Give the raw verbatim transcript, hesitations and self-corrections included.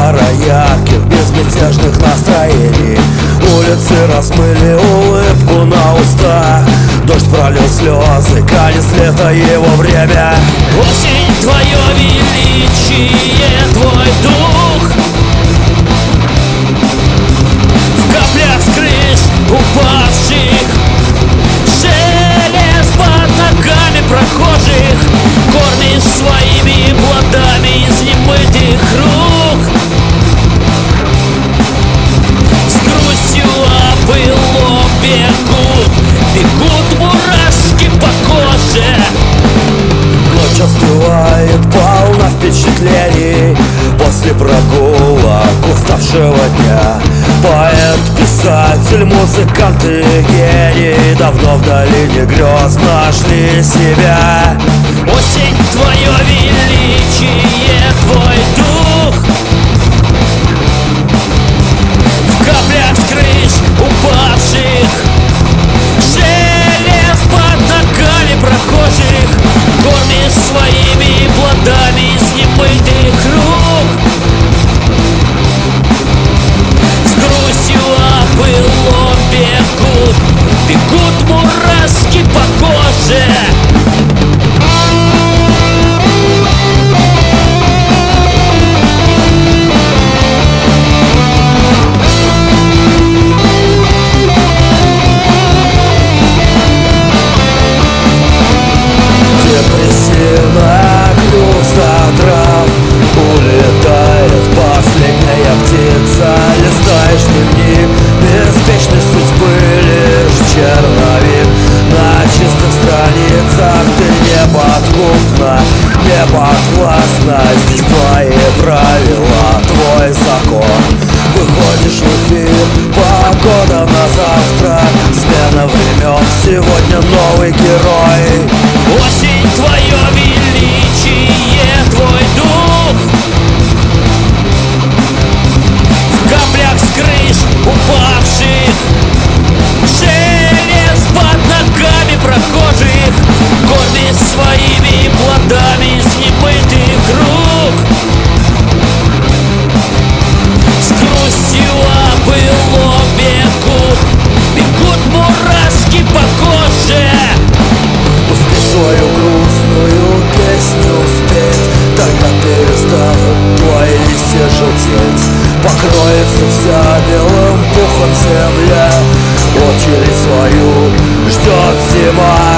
пара ярких, безмятежных настроений. Улицы размыли улыбку на устах, дождь пролил слезы, конец лета, его время. Осень, твое величие, твой дух в каплях с крыш упавших, шелест под ногами прохожих, кормишь своими плодами из немытых рук. С грустью опылом бегут, бегут мурашки по коже. Ночь остывает, полна впечатлений после прогулок уставшего дня. Поэт, писатель, музыкант и гений давно в долине грез нашли себя. Осень, твое величие, твой дух в каплях с крыш упавших, шелест под ногами прохожих, кормишь своими плодами из немытых рук. С грустью опылом бегут, бегут мурашки по коже. Депрессивная груста трав, улетает последняя птица. Листаешь дневник беспечной судьбы, лишь черновик на чистых страницах. Ты неподкупна, неподвластна, здесь твои правила, твой закон. Выходишь в эфир, погода на завтра, смена времен, сегодня новый герой. Осень, твое величие, твой дух в каплях с крыш упавших, шелест под ногами прохожих, кормишь своими плодами из немытых рук. С грустью опылом бегут, бегут мурашки по коже. Свою грустную песню спеть, тогда перестанут твои листья желтеть. Покроется вся белым пухом земля, очередь свою ждет зима.